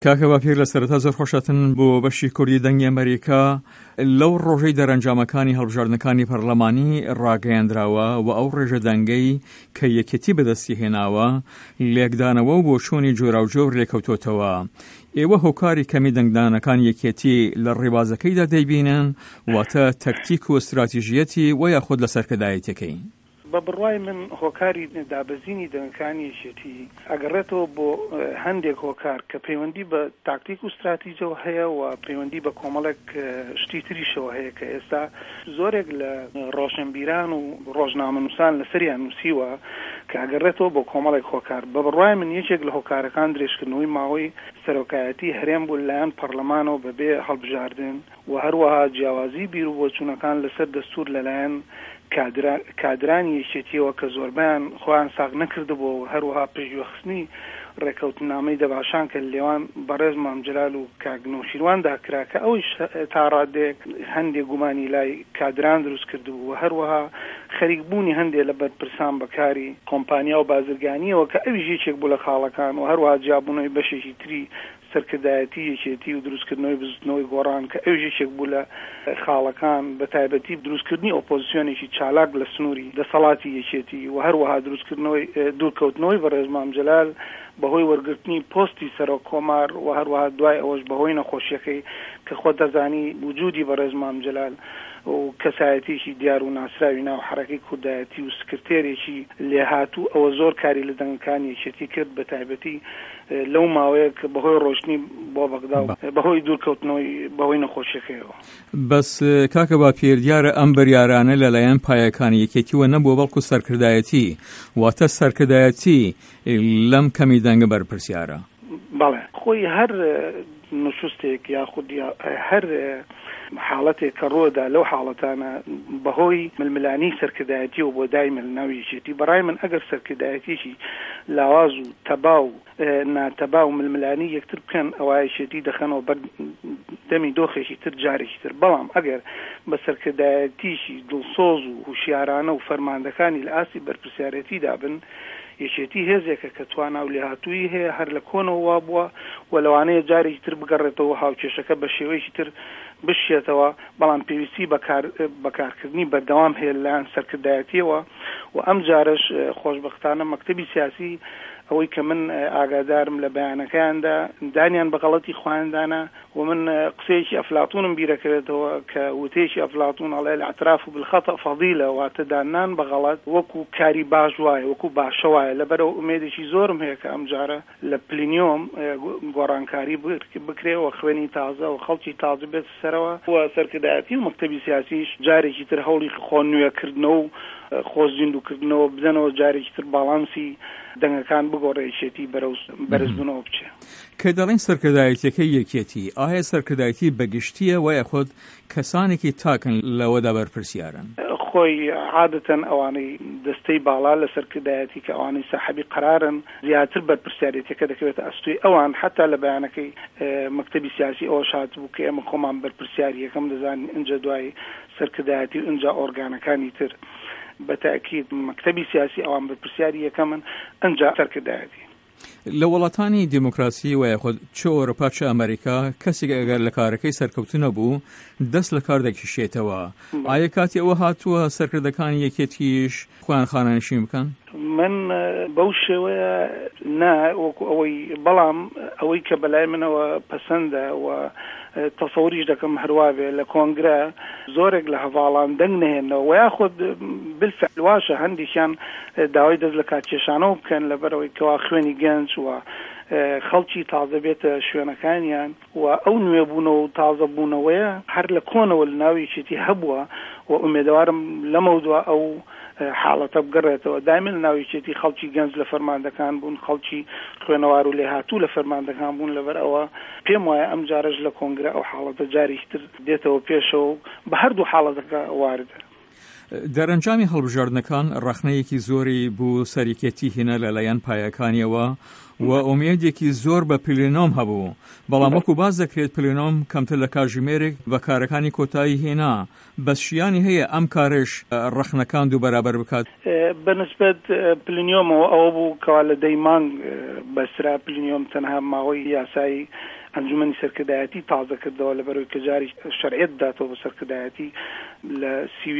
کاکە باپیر لە سەرەتا زۆر خۆشەتن بۆ بەشی کوردی دەنگی ئەمریکا لەو ڕۆژەی دەرەنجامەکانی هەڵبژاردنەکانی پەرلەمانی ڕاگەیاندراوە و ئەو ڕێژە دەنگەی کە یەکێتی بەدەستی هێناوە لێکدانەوە و بۆ چۆنی جۆراوجۆر لێکەوتۆتەوە. ئێوە هۆکاری کەمی دەنگدانەکان یەکێتی لە ڕێبازەکەیدا دەیبینن واتە تەکتیک و استراتیژیەتی و یاخود لە سەرکردایەتەکەی؟ بە بڕوای من هۆکاری دابەزینی دەنگەکانی یەکێتی ئەگەڕێتەوە بۆ هەندێک هۆکار کە پەیوەندی بە تاکتیک و استراتیژیەوە هەیە و پەیوەندی بە کۆمەڵێک شتی تریشەوە هەیە کە ئێستا زۆرێک لە ڕۆشنبیران و ڕۆژنامەنووسان لەسەریان نووسیوە کە ئەگەڕێتەوە بۆ کۆمەڵێک هۆکار. بە بڕوای من یەکێک لە هۆکارەکان درێژکردنەوەی ماوەی سەرۆکایەتی هەرێم بوو لەلایەن پەرلەمانەوە بەبێ هەڵبژاردن و هەروەها جیاوازی بیر و بۆچوونەکان لەسەر دەستور لەلایەن کادرانی یەکێتیەوە کە زۆربیان خۆیان ساغ نەکردبوو و هەروەها پێشوەخستنی ڕێکەوتنامەی دەباشان کە لێوان بەڕێز مام جەلال و کاک نەوشیروان داکرا کە ئەویش تا ڕادێک هەندێک گومانی لای کادران دروست کردبوو و هەروەها خەریکبوونی هەندێک لە بەرپرسان بەکاری کۆمپانیا و بازرگانیەوە کە ئەویش یەکێک بوو لە خاڵەکان و هەروەها جیابوونەوەی بەشێکی تری سەرکردایەتی یەکێتی و دروستکردنەوەی بزوتنەوەی گۆڕان کە ئەویش یەکێک بوو لە خاڵەکان بە تایبەتی دروستکردنی ئۆپۆزیسیۆنێکی چالاک لە سنووری دەسەڵاتی یەکێتی و هەروەها دروستکردنەوەی دوورکەوتنەوەی بەڕێز مام جەلال بەهۆی وەرگرتنی پۆستی سەرۆک کۆمار و هەروەها دوای ئەوەش بەهۆی نەخۆشیەکەی کە خۆ دەزانی وجودی بەڕێز مام جەلال و کەسایەتیشی دیار و ناسراوی ناو حرەکەی کوردایەتی و سکرتێرێکی لێهاتوو ئەوە زۆر کاری لە دەنگەکانی یەکێتی کرد بە تایبەتی لەو ماوەیە کە بەهۆی ڕۆشنی بۆ بەغدا و بەهۆی دوورکەوتنەوەی بەهۆی نەخۆشیەکەیەوە. بەس کاکە باپیر دیارە ئەم بەریارانە لەلایەن پایەکانی یەکێتیوە نەبووە بەڵکو سەرکردایەتی واتە سەرکردایەتی لەم کەمی دەنگە بەرپرسیارە. بەڵێ خۆی هەر نوشستێک یاخود هەر حاڵەتێک کە ڕۆدا لەو حاڵەتانە بەهۆی ململانی سەرکردایەتی و بۆ دای ملناوی یەکێتی بەڕای من ئەگەر سەرکردایەتیشی لاواز و تەبا و ناتەبا و ململانی یەکتر بکەن ئەوە یەکێتی دەخەنەوە بەر دەمی دۆخێکی تر جارێکی تر. بەڵام ئەگەر بە سەرکردایەتیشی دڵسۆز و هوشیارانە و فەرماندەکانی لە ئاسی بەرپرسیارەتیدا بن یەکێتی هێزێکە کە توانە و لێهاتووی هەیە هەر لە کۆنەوە وابووە و لەوانەیە جارێکی تر بگەڕێتەوە هاوکێشەکە بە شێوەیەکی تر بشێتەوە بەڵام پێویستی بەکارکردنی بەردەوام هەیە لەلایەن سەرکردایەتیەوە و ئەم جارش خۆشبەختانە مەکتەبی سیاسی ئەوەی کە من ئاگادارم لە بەیانەکەیاندا دانیان بە غەڵەتی خۆیاندانە و من قسەیەکی ئەفلاتونم بیرەکرێتەوە کە وتەیەکی ئەفلاتون ئەڵێ الاعتراف بالخطأ فەضیلە واتە دانان بە غەڵەت وەکو کاری باش وایە وەکو باشە وایە. لەبەرەوە ئومێدێکی زۆرم هەیە کە ئەم جارە لە پلینیۆم گۆڕانکاری بکرێەوە خوێنی تازە و خەڵکی تازە بێت سەرەوە و سەرکردایەتی و مەکتەبی سیاسیش جارێکی تر هەوڵی خۆ نوێکردنەوە و خۆزیندوکردنەوە بدەنەوە جارێکی تر باڵانسی دەنگەکان بگۆڕێشێتی بەرزبوونەوە بچێ. کە دەڵێن سەرکردایەتیەکەی یەکێتی ئایا سەرکردایەتی بەگشتیە و یاخود کەسانێکی تاکن لەوەدا بەرپرسیارن؟ خۆی عادەتەن ئەوانەی دەستەی باڵا لە سەرکردایەتی کە ئەوانەی ساحەبی قەرارن زیاتر بەرپرسیارەتیەکە دەکەوێتە ئەستوی ئەوان حتا لە بەیانەکەی مەکتەبی سیاسی ئەوە شات بوو کە ئێمە خۆمان بەرپرسیاری یەکەم دەزانین ئینجا دوای سەرکردایەتی و ئینجا ئۆرگانەکانی تر بەتاکید مەکتەبی سیاسی ئەوان بەرپرسیاری یەکەمن ئەنجا سەرکردایەتی. لە وڵاتانی دیموکراسی و یاخود چ ئەوروپا چ ئەمریکا کەسێک ئەگەر لە کارەکەی سەرکەوتنە بوو دەست لە کار دەکیشێتەوە. ئایا کاتی ئەوە هاتووە سەرکردەکانی یەکێتیش خۆیان خانەنشین بکەن؟ من بەو شێوەیە نا وەکو ئەوەی بەڵام ئەوەی کە بەلای منەوە پەسەندە و تەسەوریش دەکەم هەروابێ لە کۆنگرە زۆرێک لە هەواڵان دەنگ نهێنەوە و یاخود بالفعل واشە هەندێکیان داوای دەست لە کاتکێشانەوە بکەن لەبەرەوەی کەوا خوێنی گەنج و خەڵکی تازە بێتە شوێنەکانیان و ئەو نوێبوونەوە و تازە بوونەوەیە هەر لە کۆنەوە لە ناوی یەکێتی هەبووە و ئومێدەوارم لەمەوە ئەو حاڵەتە بگەڕێتەوە. دایمەن ناوی یەکێتی خەڵکی گەنج لە فەرماندەکان بوون خەڵکی خوێنەوار و لێهاتوو لە فەرماندەکان بوون. لەبەر ئەوە پێم وایە ئەم جارش لە کۆنگرە ئەو حاڵەتە جارێکی تر دێتەوە پێشەوە بە هەردوو حاڵەتەکە واردە. دەرەنجامی هەڵبژاردنەکان ڕەخنەیەکی زۆری بوو سەریکەتی هێنا لەلایەن پایەکانیەوە و ئومێدێکی زۆر بە پلێنۆم هەبوو، بەڵام وەکو باز دەکرێت پلێنۆم کەمتر لە کاتژمێرێک بە کارەکانی کۆتایی هێنا، بەسشیانی هەیە ئەم کارش ڕەخنەکان دوو بەرابەر بکات. بەنسبەت پلنیۆمەوە ئەوە بوو کەوا لە دەیمان بەسرا پلنیۆم تەنها ماوەی یاسایی ئەنجومەنی سەرکردایەتی تازە کردەوە لەبەرەوەی کە جاری شەرعیەت داتەوە بە سەرکردایەتی لە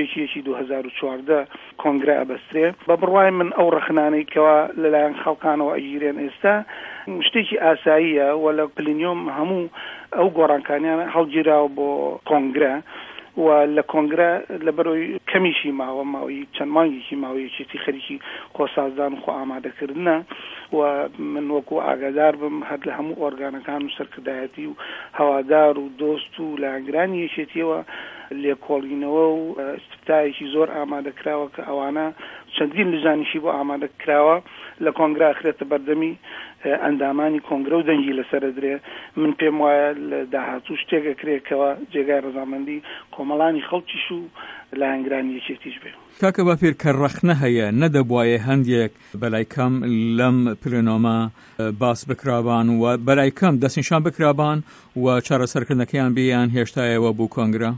2014 کۆنگرە ئەبەسترێ. بە بڕوای من ئەو ڕەخنانەی کەوا لەلایەن خەڵکانەوە ئەگیرێن ئێستا شتێکی ئاساییە و لە پلنیۆم هەموو ئەو گۆڕانکانیان هەڵگیراوە بۆ کۆنگرە و لە کۆنگرە لەبەرەوەی کەمیشی ماوەی چەند مانگێکی ماوەیەکی خەریکی خۆسازدان و خۆ ئامادەکردنە و من وەکو ئاگادار بم هەر لە هەموو ئۆرگانەکان و سەرکردایەتی و هەوادار و دۆست و لایەنگرانی یەکێتیەوە لێکۆڵینەوە و استفتایەکی زۆر ئامادەکراوە کە ئەوانە چەندین لژانیشی بۆ ئامادەکراوە لە کۆنگرە ئەخرێتە بەردەمی ئەندامانی کۆنگرە و دەنگی لەسەر درێ. من پێم وایە لە داهاتوو شتێکەکرێکەوە جێگای ڕەزامەندی کۆمەڵانی خەڵکیش و لایەنگرانی یەکێتیش بێ. کاکە باپیر کە ڕەخنە هەیە نەدەبوایە هەندێک بەلای کەم لەم پلێنۆمە باس بکرابان و بەلای کەم دەستنیشان بکرابان و چارەسەرکردنەکەیان بێیان هێشتایەوە بۆ کۆنگرە؟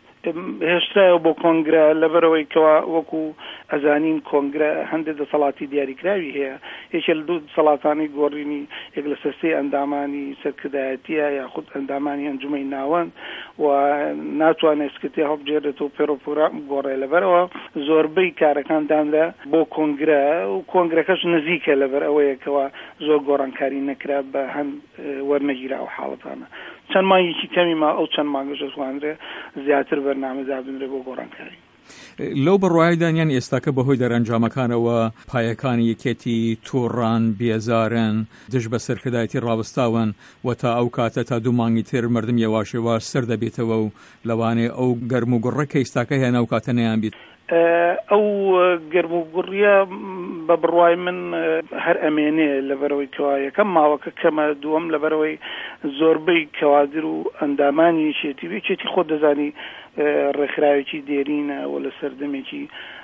هێشتایەوە بۆ کۆنگرە لەبەرەوەی کەوا وەکو ئەزانین کۆنگرە هەندێک دەسەڵاتی دیاریکراوی هەیە. یەکێ لە دوو دەسەڵاتانی گۆڕینی یەک لە سەرسەی ئەندامانی سەرکردایەتیە یاخود ئەندامانی ئەنجومەی ناوەند و ناتوانێت سکرتێ هەڵبژێردێتەوە پێڕۆپۆرام گۆڕێ. لەبەرەوە زۆربەی کارەکان دانرا بۆ کۆنگرە و کۆنگرەکەش نزیکە لەبەر ئەوەیەکەوە زۆر گۆڕانکاری نەکرا بە هەند وەرنەگیرا ئەو حاڵەتانە. چەند مانگێکی کەمی ما ئەو چەند مانگەش دەتوانرێ زیاتر بەرنامەدا بنرێ بۆ گۆڕانکاری. لەو بڕواایدانیان ئێستاکە بەهۆی دەرەنجامەکانەوە پایەکانی یەکێتی تووڕان بێزارن دژ بە سەرکردایەتی ڕاوەستاون و تا ئەو کاتە تا دوو مانگی تر مردم یەواشێواش سەر دەبێتەوە و لەوانێ ئەو گەرم و گوڕە کە ئێستاکە هێنا و کاتە نەیان بیت. ئەو گەرم و گوڕیە بە بڕوای من هەر ئەمێنێ لەبەرەوەی کەوا یەکەم ماوەکە کەمە، دووەم لەبەرەوەی زۆربەی کەوادر و ئەندامانی یەکێتی خۆ دەزانی ڕێکخراوێکی دێرینە و لە سەردەمێکی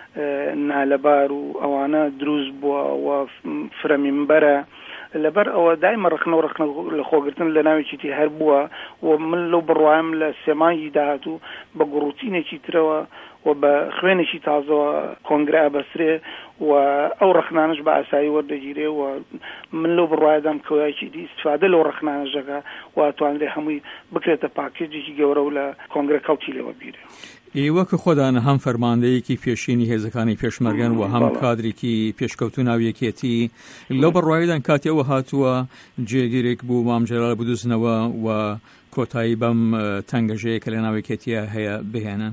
نالەبار و ئەوانە دروست بووە و فرەمینبەرە. لەبەر ئەوە دایمە ڕخنە لە خۆگرتن لە ناوێکیتی هەر بووە و من لەو بڕوایم لە سێمانگی داهاتوو بە گوڕوتینێکی ترەوە و بە خوێنێکی تازەوە کۆنگرە ئەبەسترێ و ئەو ڕەخنانش بە ئاسایی وەردەگیرێ و من لەو بڕوایدام کەوایکی دی استفادە لەو ڕەخنانەژەکە و توانرێ هەمووی بکرێتە پاکێجێکی گەورە و لە کۆنگرە کەوتی لێوە بیرێ. ئێوە کە خۆدانە هەم فەرماندەیەکی پێشینی هێزەکانی پێشمەرگەن و هەم کادرێکی پێشکەوتو ناویەکێتی لەو بەڕوایدان کاتی ئەوە هاتووە جێگیرێک بوو مام جەلال بدوزنەوە و کۆتایی بەم تەنگەژەیە کە لە ناویەکێتیە هەیە بهێنن.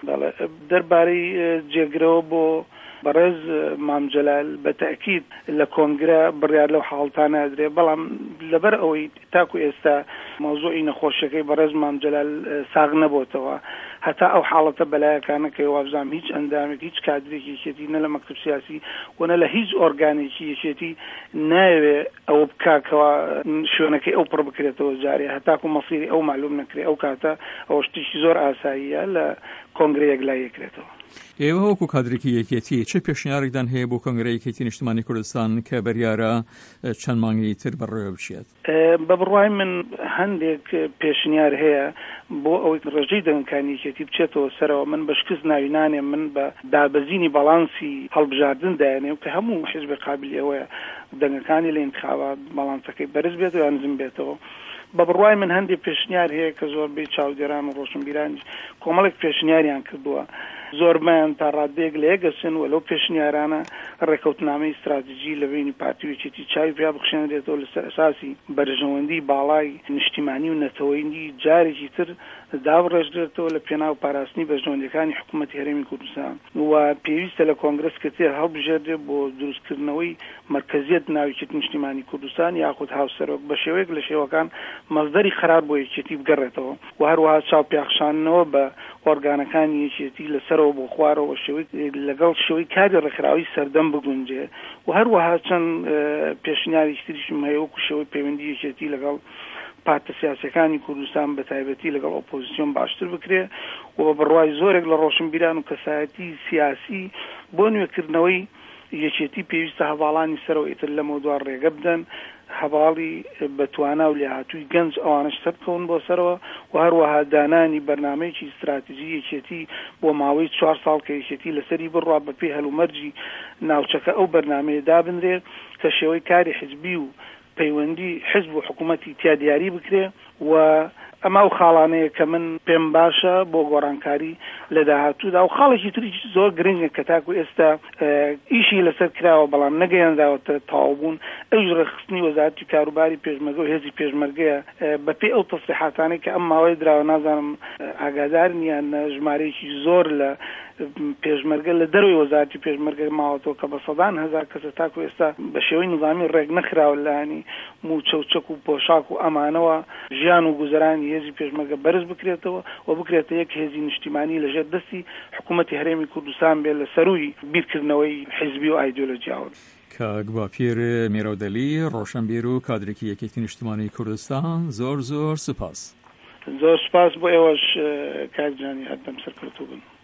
دەربارەی جێگرەوە بۆ بەڕێز مام جەلال بە تەکید لە کۆنگرە بڕیار لەو حاڵتانە ئەدرێ، بەڵام لەبەر ئەوەی تاکو ئێستا مۆزوعی نەخۆشەکەی بەڕێز مام جەلال ساغ نەبووتەوە هەتا ئەو حاڵەتە بەلایەکانە کە وابزانام هیچ ئەندامێک هیچ کادرێکی یەکێتی نە لە مەکتەب سیاسی و نە لە هیچ ئۆرگانێکی یەکێتی ناوێ ئەوە بکاکەوە شوێنەکەی ئەو پڕ بکرێتەوە جارێ هەتاکو مەسیری ئەو معلوم نەکرێ. ئەو کاتە ئەوە شتێکی زۆر ئاساییە لە کۆنگرە یەکلای یەکرێتەوە. ئێوە وەکو کادرێکی یەکێتی چه پێشنیارێکدان هەیە بۆ کۆنگرە یەکێتی نیشتیمانی کوردستان کە بەریارە چەند مانگی تر بەڕێوە بچێت؟ بە بڕوای من هەندێک پێشنیار هەیە بۆ ئەوەی ڕێژەی دەنگەکانی یەکێتی بچێتەوە سەرەوە. من بەشکست ناوینانێ من بە دابەزینی بەڵانسی هەڵبژاردن دایانێ و کە هەموو حیزبی قابلی ئەوەیە دەنگەکانی لە انتخابات بەڵانسەکەی بەرز بێت و یان نزم بێتەوە. بە بڕوای من هەندێک پێشنیار هەیە کە زۆربەی چاودێران و ڕۆشنبیرانی کۆمەڵێک پێشنیاریان کردووە، زۆربیان تا ڕادێک لە یەکەسن و لەو پێشنیارانە ڕێکەوتنامەی استراتیژی لە بینی پارتی یەکێتی چاوی پێ بخشێنرێتەوە لەسەر ئەساسی بەرژەوەندی باڵای نیشتیمانی و نەتەوەیی جارێکی تر داوڕێژدرێتەوە لە پێناو پاراستنی بەرژەوەندەکانی حکوومەتی هەرێمی کوردستان و پێویستە لە کۆنگرس کەتێ هەڵبژێردرێت بۆ دروستکردنەوەی مرکزیت ناویەکێتی نیشتیمانی کوردستان یاخود هاوسەرۆک بە شێوەیەک لە شێوەکان مەزدەری خراپ بۆ یەکێتی بگەڕێتەوە و هەروەها چاوپێخشانەوە بە ئۆرگانەکانی یەکێتی لەسەرەوە بۆ خوارەوە شێوەی لەگەڵ شێوەی کاری ڕێکخراوی سەردەم بگونجێ و هەروەها چەند پێشنیاری تریشم هەیە وەکو شێوەی پەیوەندی یەکێتی لەگەڵ پارتە سیاسیەکانی کوردستان بە تایبەتی لەگەڵ ئۆپۆزیسیۆن باشتر بکرێ و بە بڕوای زۆرێک لە ڕۆشنبیران و کەسایەتی سیاسی بۆ نوێکردنەوەی یەکێتی پێویستە هەواڵانی سەرەوە ئیتر لەمە دوار ڕێگە بدەن، هەواڵی بەتوانا و لێهاتووی گەنج ئەوانش سەرکەون بۆ سەرەوە و هەروەها دانانی بەرنامەیەکی استراتیژی یەکێتی بۆ ماوەی 4 ساڵ کە یەکێتی لەسەری بڕوا بەپێی هەلومەرجی ناوچەکە ئەو بەرنامەیە دابنرێ کە شێوەی کاری حزبی و پەیوەندی حزب و حکوومەتی تیا دیاری بکرێ و ئەمە و خاڵانەیە کە من پێم باشە بۆ گۆڕانکاری لە داهاتوودا و خاڵێکی تری زۆر گرنگە کە تاکو ئێستا ئیشی لەسەر کراوە بەڵام نەگەیانداوەتە تەواوبوون ئەوش ڕێخستنی وەزارەتی کاروباری پێشمەرگە و هێزی پێشمەرگەیە بەپێی ئەو تەسریحاتانەی کە ئەم ماوەی دراوە نازانم ئاگادارن یان ژمارەیەکی زۆر لە پێشمەرگە لە دەروی وەزارەتی پێشمەرگە ماوەتەوە کە بە سەدان هەزار کەسە تاکو ئێستا بە شێوەی نظامی ڕێک نەخراوە لایەنی موچەوچەک و پۆشاک و ئەمانەوە ژیان و گوزەرانی هێزی پێشمەرگە بەرز بکرێتەوە و بکرێتە یەک هێزی نیشتیمانی لەژێر دەستی حکوومەتی هەرێمی کوردستان بێت لە سەروی بیرکردنەوەی حیزبی و ئایدۆلۆژیاوە. کاک باپیر میراودەلی ڕۆشنبیر و کادرێکی یەکێتی نیشتیمانی کوردستان زۆر سوپاس. زۆر سوپاس بۆ ئێوەش کاک جانی هەردەم سەرکەوتوو بن.